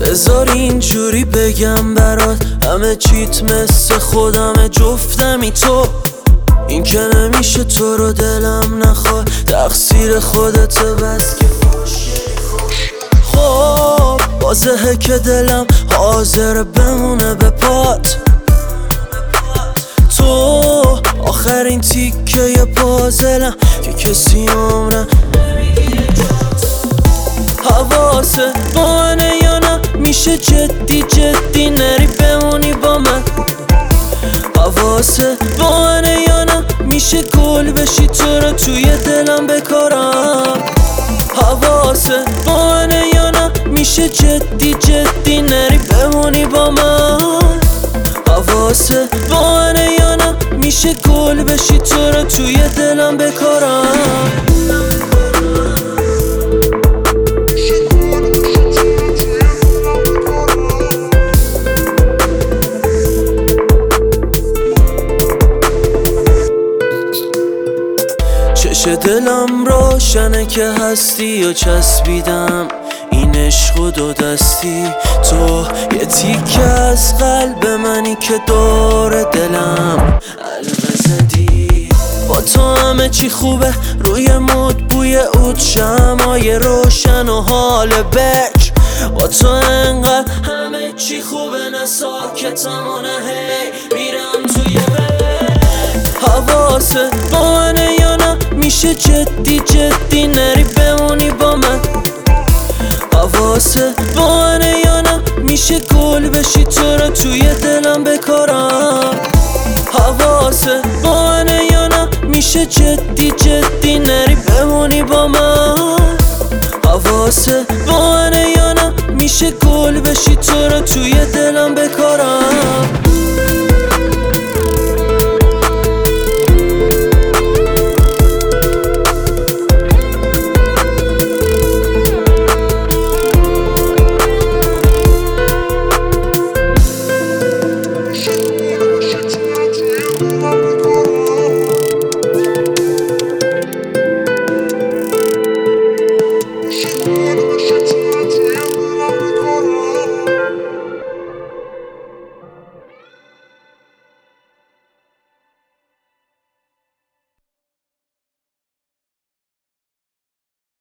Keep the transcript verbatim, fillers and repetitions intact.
بذار اینجوری بگم برات، همه چیت مثل خودمه، جفتمی تو. این که نمیشه تو رو دلم نخواد، تقصیر خودت بس که خب واضحه که دلم حاضر بمونه به پات. تو آخرین تیکه ی پازلم که کسی عمره حواسه با منه یا نه، میشه جدی جدی نری بمونی با من. حواسه با منه یا نه، میشه گل بشی تو رو توی دلم بکارم. حواسه با منه یا نه، میشه جدی جدی نری بمونی با من. حواسه با منه یا نه، میشه گل بشی تو رو توی دلم بکارم. چه دلم روشنه که هستی و چسبیدم این عشق و دو دستی. تو یه تیکه از قلب منی که دور دلم قلب زدی. با تو همه چی خوبه، روی مود بوی عود، شمعای روشن و حال بکر. با تو انقدر همه چی خوبه، نه ساکتم و نه هی میرم توی بک. حواسه با منه یا نه، میشه جدی جدی نری بمونی با من. حواسه با منه یا نه، میشه گل بشی تو رو توی دلم بکارم. حواسه با منه یا نه، میشه جدی جدی نری بمونی با من. حواسه با منه یا نه، میشه گل بشی تو رو توی دلم بکارم.